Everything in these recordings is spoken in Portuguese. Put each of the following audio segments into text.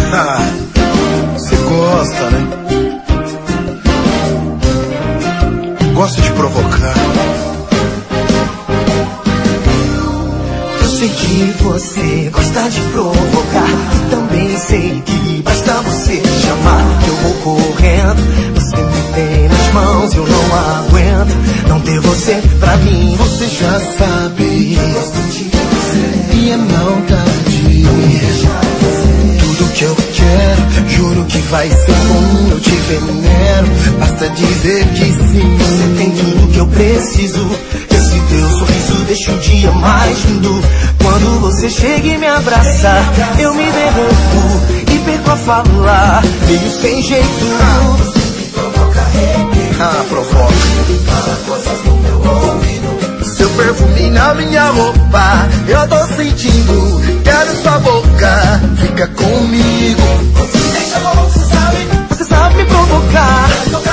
Você gosta, né? Gosta de provocar. Eu sei que você gosta de provocar. Também sei que basta você chamar. Eu vou correndo, você me tem nas mãos, eu não aguento não ter você pra mim. Você já sabe, gosto de você e é maldade. Tudo que eu quero, juro que vai ser bom. Eu te venero, basta dizer que sim. Você tem tudo que eu preciso. Esse teu sorriso deixa o dia mais lindo. Quando você chega e me abraça, eu me derreto e perco a falar, meio sem jeito. Me provoca arrepio. Provoca. Fala coisas no meu ouvido. Seu perfume na minha roupa, eu tô sentindo. Quero sua boca, fica comigo. Você me deixa louco, você sabe. Você sabe me provocar.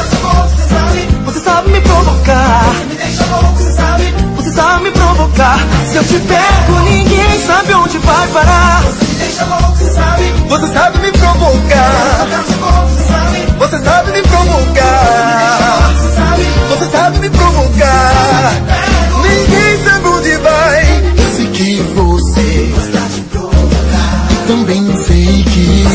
Você sabe me provocar. Você me deixa louco, você sabe. Você sabe me provocar. Se eu te pego, ninguém sabe onde vai parar. Você me deixa louco, você sabe. Você sabe me provocar. Você sabe me provocar. Você sabe me provocar. Ninguém sabe onde vai. Eu sei que você gosta de provocar. Também sei que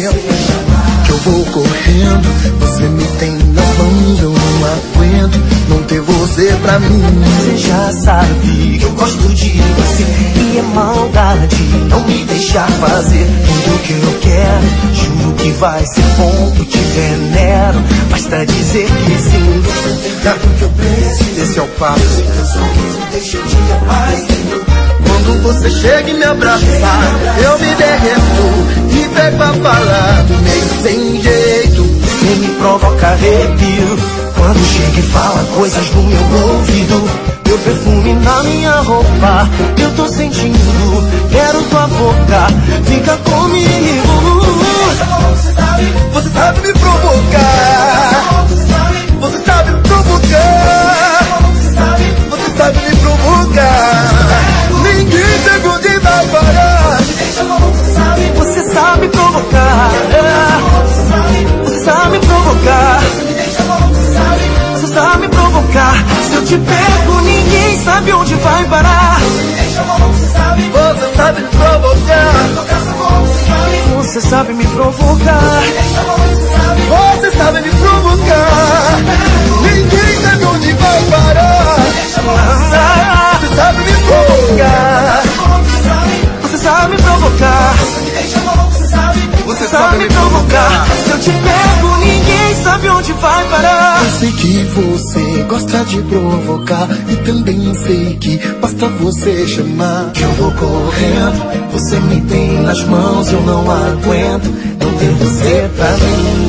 eu vou correndo. Você me tem nas mãos, eu não aguento não ter você pra mim. Você já sabe que eu gosto de você e é maldade não me deixar fazer tudo que eu quero. Juro que vai ser bom, eu te venero. Basta dizer que sim. Você tem tudo que eu preciso. Esse é o papo. Seu sorriso deixa o dia mais lindo. Quando você chega e me abraça, eu me derreto e pego a falar meio sem jeito. Você me provoca arrepio quando chega e fala coisas no meu ouvido. Meu perfume na minha roupa, eu tô sentindo. Quero tua boca, fica comigo. Você sabe me provocar. Você sabe me provocar. Você sabe me provocar. Ninguém sabe onde vai parar. Você sabe provocar. Você sabe provocar. Você sabe provocar. Se eu te pego, ninguém sabe onde vai parar. Você sabe me provocar. Você sabe me provocar. Você sabe me provocar. Ninguém sabe onde vai parar. Você sabe me provocar. Você sabe me provocar. Você sabe me provocar. Se eu te pego, ninguém sabe onde vai parar. Eu sei que você gosta de provocar e também sei que basta você chamar. Que eu vou correndo, você me tem nas mãos, eu não aguento não ter você pra mim.